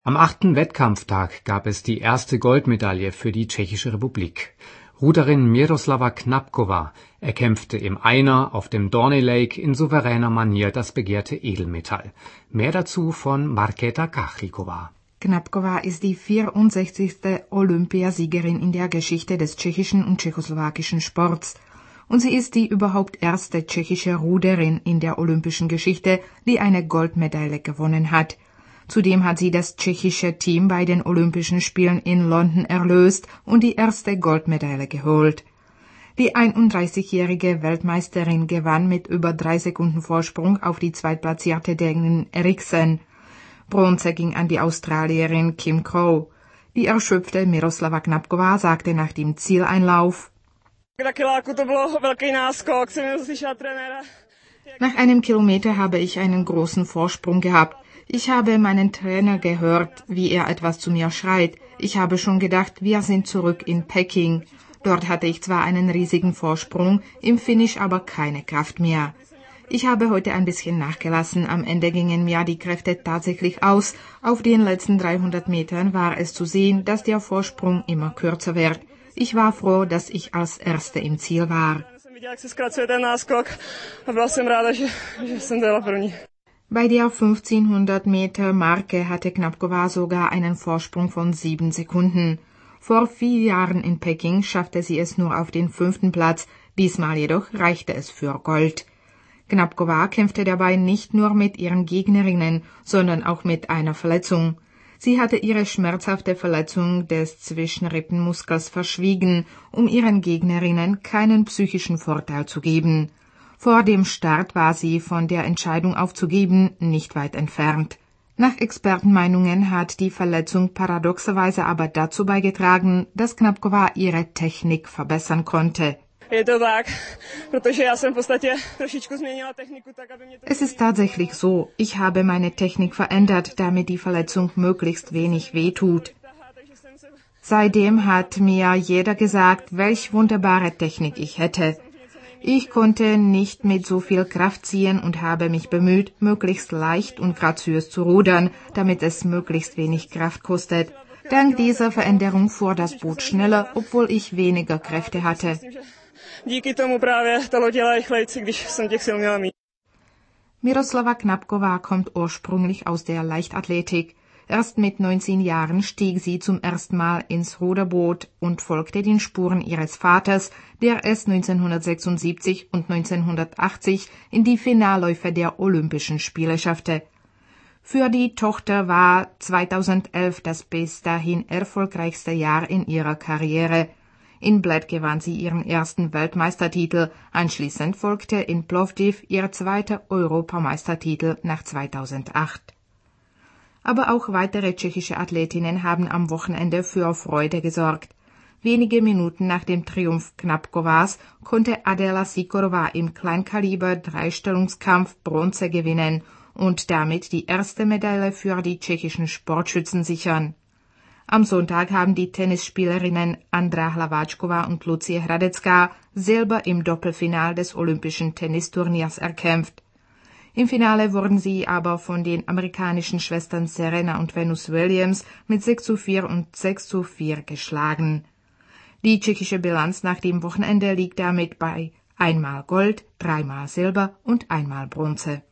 Am 8. Wettkampftag gab es die erste Goldmedaille für die Tschechische Republik. Ruderin Miroslava Knapková erkämpfte im Einer auf dem Dorney Lake in souveräner Manier das begehrte Edelmetall. Mehr dazu von Markéta Kachliková. Knapková ist die 64. Olympiasiegerin in der Geschichte des tschechischen und tschechoslowakischen Sports. Und sie ist die überhaupt erste tschechische Ruderin in der olympischen Geschichte, die eine Goldmedaille gewonnen hat. Zudem hat sie das tschechische Team bei den Olympischen Spielen in London erlöst und die erste Goldmedaille geholt. Die 31-jährige Weltmeisterin gewann mit über 3 Sekunden Vorsprung auf die zweitplatzierte Dänin Eriksen. Bronze ging an die Australierin Kim Crow. Die erschöpfte Miroslava Knapková sagte nach dem Zieleinlauf: Nach einem Kilometer habe ich einen großen Vorsprung gehabt. Ich habe meinen Trainer gehört, wie er etwas zu mir schreit. Ich habe schon gedacht, wir sind zurück in Peking. Dort hatte ich zwar einen riesigen Vorsprung, im Finish aber keine Kraft mehr. Ich habe heute ein bisschen nachgelassen. Am Ende gingen mir die Kräfte tatsächlich aus. Auf den letzten 300 Metern war es zu sehen, dass der Vorsprung immer kürzer wird. Ich war froh, dass ich als Erste im Ziel war. Bei der 1500 Meter Marke hatte Knapková sogar einen Vorsprung von 7 Sekunden. Vor 4 Jahren in Peking schaffte sie es nur auf den 5. Platz, diesmal jedoch reichte es für Gold. Knapková kämpfte dabei nicht nur mit ihren Gegnerinnen, sondern auch mit einer Verletzung. Sie hatte ihre schmerzhafte Verletzung des Zwischenrippenmuskels verschwiegen, um ihren Gegnerinnen keinen psychischen Vorteil zu geben. Vor dem Start war sie von der Entscheidung aufzugeben nicht weit entfernt. Nach Expertenmeinungen hat die Verletzung paradoxerweise aber dazu beigetragen, dass Knapková ihre Technik verbessern konnte. Es ist tatsächlich so, ich habe meine Technik verändert, damit die Verletzung möglichst wenig wehtut. Seitdem hat mir jeder gesagt, welch wunderbare Technik ich hätte. Ich konnte nicht mit so viel Kraft ziehen und habe mich bemüht, möglichst leicht und graziös zu rudern, damit es möglichst wenig Kraft kostet. Dank dieser Veränderung fuhr das Boot schneller, obwohl ich weniger Kräfte hatte. Miroslava Knapková kommt ursprünglich aus der Leichtathletik. Erst mit 19 Jahren stieg sie zum ersten Mal ins Ruderboot und folgte den Spuren ihres Vaters, der es 1976 und 1980 in die Finalläufe der Olympischen Spiele schaffte. Für die Tochter war 2011 das bis dahin erfolgreichste Jahr in ihrer Karriere. In Bled gewann sie ihren ersten Weltmeistertitel, anschließend folgte in Plovdiv ihr zweiter Europameistertitel nach 2008. Aber auch weitere tschechische Athletinnen haben am Wochenende für Freude gesorgt. Wenige Minuten nach dem Triumph Knapkovás konnte Adela Sikorová im Kleinkaliber-Dreistellungskampf Bronze gewinnen und damit die erste Medaille für die tschechischen Sportschützen sichern. Am Sonntag haben die Tennisspielerinnen Andra Hlaváčková und Lucie Hradecká Silber im Doppelfinal des Olympischen Tennisturniers erkämpft. Im Finale wurden sie aber von den amerikanischen Schwestern Serena und Venus Williams mit 6:4 und 6:4 geschlagen. Die tschechische Bilanz nach dem Wochenende liegt damit bei 1-mal Gold, 3-mal Silber und 1-mal Bronze.